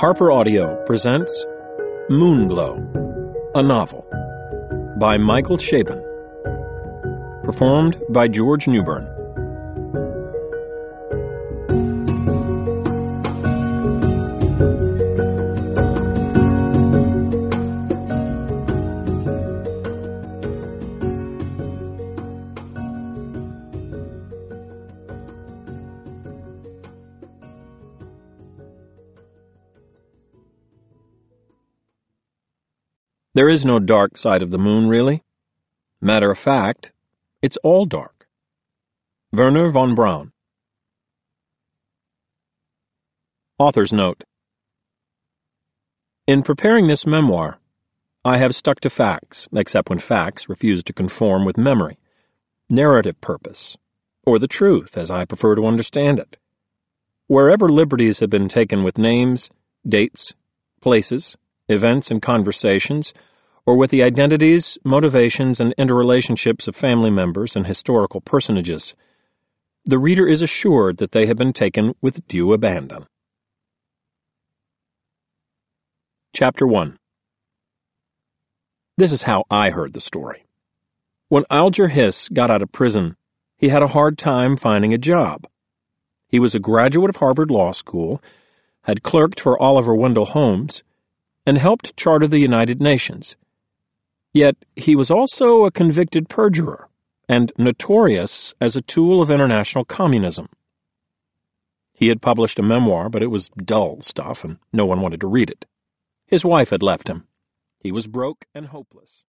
Harper Audio presents Moonglow, a novel, by Michael Chabon. Performed by George Newbern. There is no dark side of the moon, really. Matter of fact, it's all dark. Wernher von Braun. Author's note. In preparing this memoir, I have stuck to facts, except when facts refuse to conform with memory, narrative purpose, or the truth as I prefer to understand it. Wherever liberties have been taken with names, dates, places, events and conversations, or with the identities, motivations, and interrelationships of family members and historical personages, the reader is assured that they have been taken with due abandon. Chapter 1. This is how I heard the story. When Alger Hiss got out of prison, he had a hard time finding a job. He was a graduate of Harvard Law School, had clerked for Oliver Wendell Holmes, and helped charter the United Nations. Yet he was also a convicted perjurer and notorious as a tool of international communism. He had published a memoir, but it was dull stuff and no one wanted to read it. His wife had left him. He was broke and hopeless.